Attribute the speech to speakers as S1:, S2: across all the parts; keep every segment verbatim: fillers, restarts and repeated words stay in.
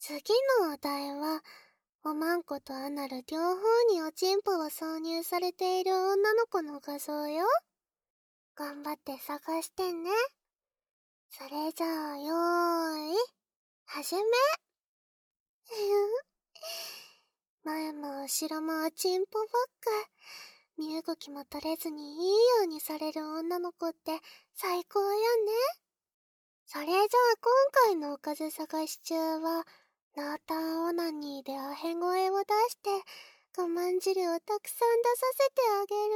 S1: 次のお題は、おまんことアナル両方におちんぽを挿入されている女の子の画像よ。頑張って探してね。それじゃあ、よーい、始め。前も後ろもおちんぽばっか。身動きも取れずにいいようにされる女の子って最高よね。それじゃあ今回のおかず探し中は、ノータンオナニーでアヘ声を出して、我慢汁をたくさん出させてあげる。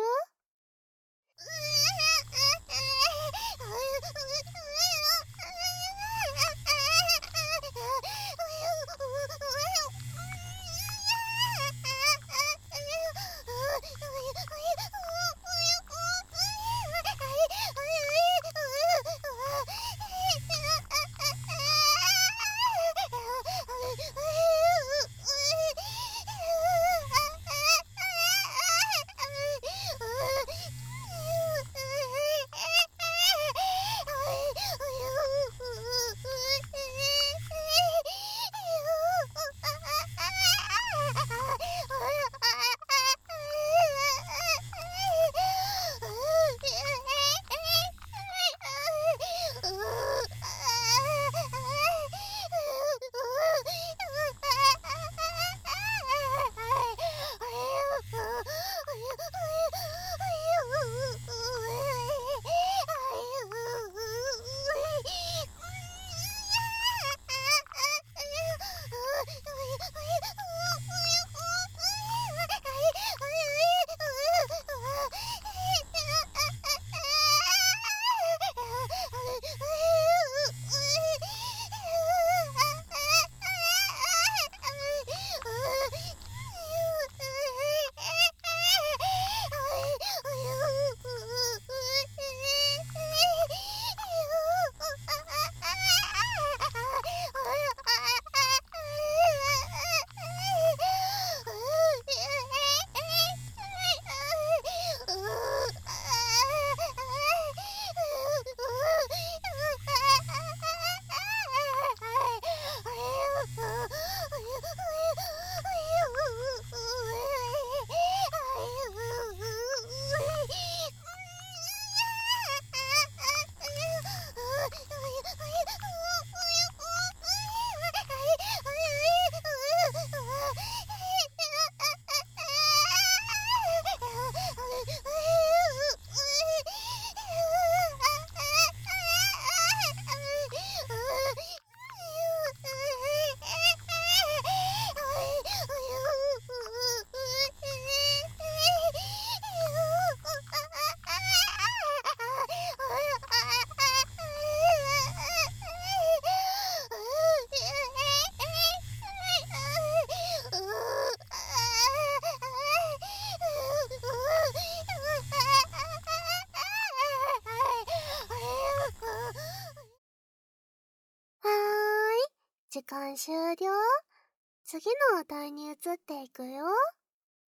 S1: 時間終了。次のお題に移っていくよ。